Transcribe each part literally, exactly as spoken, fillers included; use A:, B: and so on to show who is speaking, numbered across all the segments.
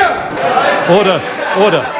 A: Order, order.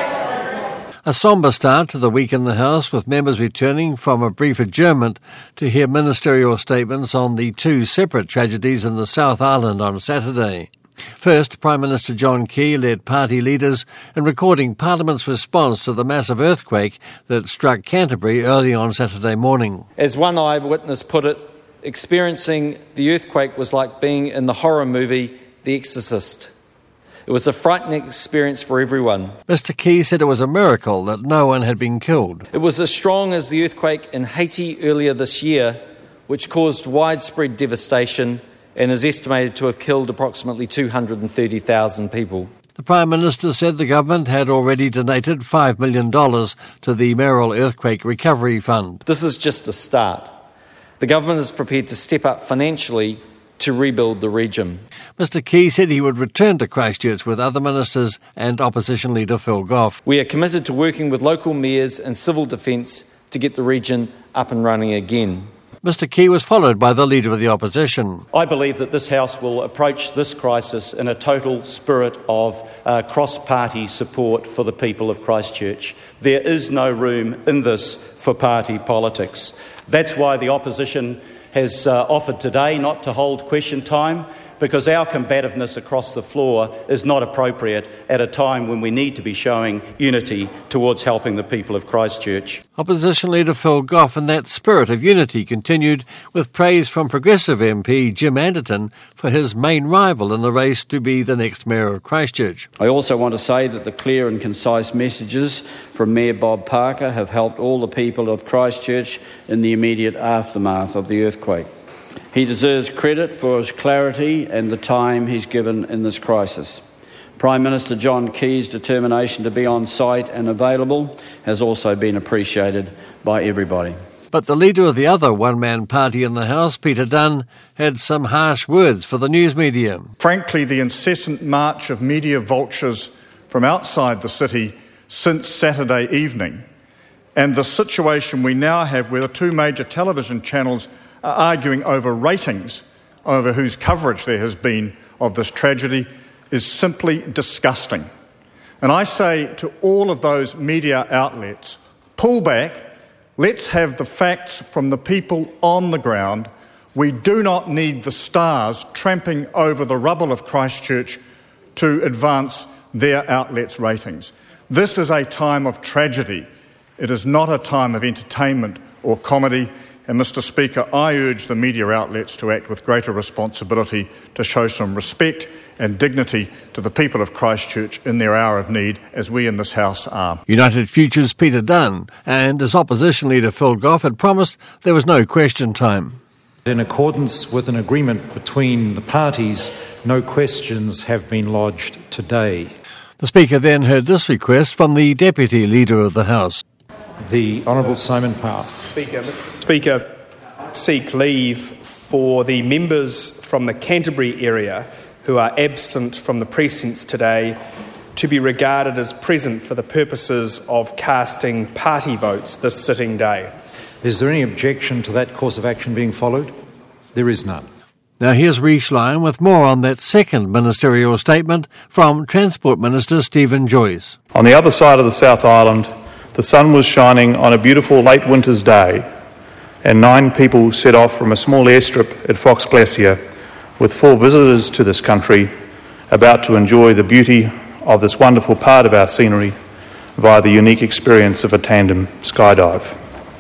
B: A sombre start to the week in the House, with members returning from a brief adjournment to hear ministerial statements on the two separate tragedies in the South Island on Saturday. First, Prime Minister John Key led party leaders in recording Parliament's response to the massive earthquake that struck Canterbury early on Saturday morning.
C: As one eyewitness put it, experiencing the earthquake was like being in the horror movie The Exorcist. It was a frightening experience for everyone.
B: Mister Key said it was a miracle that no one had been killed.
C: It was as strong as the earthquake in Haiti earlier this year, which caused widespread devastation and is estimated to have killed approximately two hundred thirty thousand people.
B: The Prime Minister said the government had already donated five million dollars to the Merrill Earthquake Recovery Fund.
C: This is just a start. The government is prepared to step up financially to rebuild the region.
B: Mister Key said he would return to Christchurch with other ministers and opposition leader Phil Goff.
C: We are committed to working with local mayors and civil defence to get the region up and running again.
B: Mister Key was followed by the Leader of the Opposition.
D: I believe that this House will approach this crisis in a total spirit of uh, cross-party support for the people of Christchurch. There is no room in this for party politics. That's why the Opposition has uh, offered today not to hold question time, because our combativeness across the floor is not appropriate at a time when we need to be showing unity towards helping the people of Christchurch.
B: Opposition leader Phil Goff, in that spirit of unity, continued with praise from Progressive M P Jim Anderton for his main rival in the race to be the next Mayor of Christchurch.
E: I also want to say that the clear and concise messages from Mayor Bob Parker have helped all the people of Christchurch in the immediate aftermath of the earthquake. He deserves credit for his clarity and the time he's given in this crisis. Prime Minister John Key's determination to be on site and available has also been appreciated by everybody.
B: But the leader of the other one-man party in the House, Peter Dunn, had some harsh words for the news media.
F: Frankly, the incessant march of media vultures from outside the city since Saturday evening, and the situation we now have where the two major television channels are arguing over ratings, over whose coverage there has been of this tragedy, is simply disgusting. And I say to all of those media outlets, pull back, let's have the facts from the people on the ground. We do not need the stars tramping over the rubble of Christchurch to advance their outlets' ratings. This is a time of tragedy. It is not a time of entertainment or comedy. And, Mister Speaker, I urge the media outlets to act with greater responsibility, to show some respect and dignity to the people of Christchurch in their hour of need, as we in this House are.
B: United Future's Peter Dunn, and as Opposition Leader Phil Goff had promised, there was no question time.
A: In accordance with an agreement between the parties, no questions have been lodged today.
B: The Speaker then heard this request from the Deputy Leader of the House.
A: The Honourable Simon Power.
G: Speaker, Mister Speaker, seek leave for the members from the Canterbury area who are absent from the precincts today to be regarded as present for the purposes of casting party votes this sitting day.
A: Is there any objection to that course of action being followed? There is none.
B: Now here's Rhys Lyon with more on that second ministerial statement from Transport Minister Stephen Joyce.
H: On the other side of the South Island, the sun was shining on a beautiful late winter's day, and nine people set off from a small airstrip at Fox Glacier with four visitors to this country about to enjoy the beauty of this wonderful part of our scenery via the unique experience of a tandem skydive.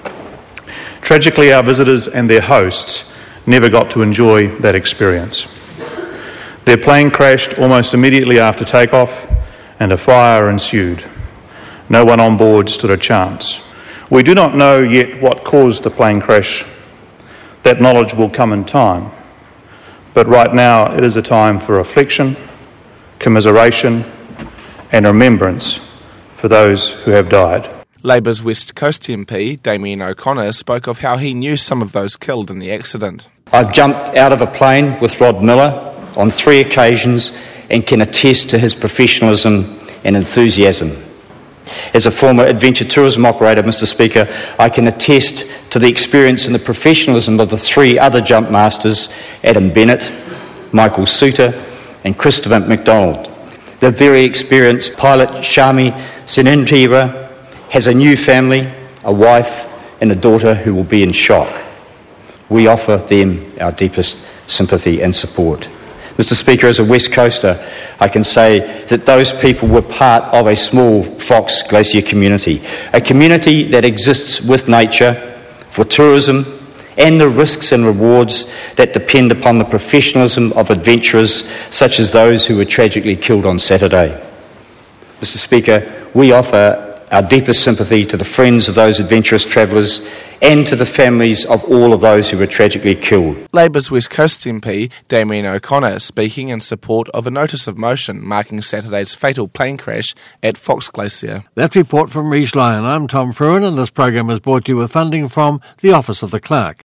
H: Tragically, our visitors and their hosts never got to enjoy that experience. Their plane crashed almost immediately after takeoff, and a fire ensued. No one on board stood a chance. We do not know yet what caused the plane crash. That knowledge will come in time. But right now it is a time for reflection, commiseration and remembrance for those who have died.
I: Labour's West Coast M P, Damien O'Connor, spoke of how he knew some of those killed in the accident.
J: I've jumped out of a plane with Rod Miller on three occasions and can attest to his professionalism and enthusiasm. As a former adventure tourism operator, Mister Speaker, I can attest to the experience and the professionalism of the three other jump masters, Adam Bennett, Michael Suter and Christopher McDonald. The very experienced pilot Shami Senintira has a new family, a wife and a daughter who will be in shock. We offer them our deepest sympathy and support. Mister Speaker, as a West Coaster, I can say that those people were part of a small Fox Glacier community, a community that exists with nature, for tourism, and the risks and rewards that depend upon the professionalism of adventurers such as those who were tragically killed on Saturday. Mister Speaker, we offer our deepest sympathy to the friends of those adventurous travellers and to the families of all of those who were tragically killed.
I: Labour's West Coast M P Damien O'Connor speaking in support of a notice of motion marking Saturday's fatal plane crash at Fox Glacier.
B: That report from Rhys Lyon. I'm Tom Fruin, and this program is brought to you with funding from the Office of the Clerk.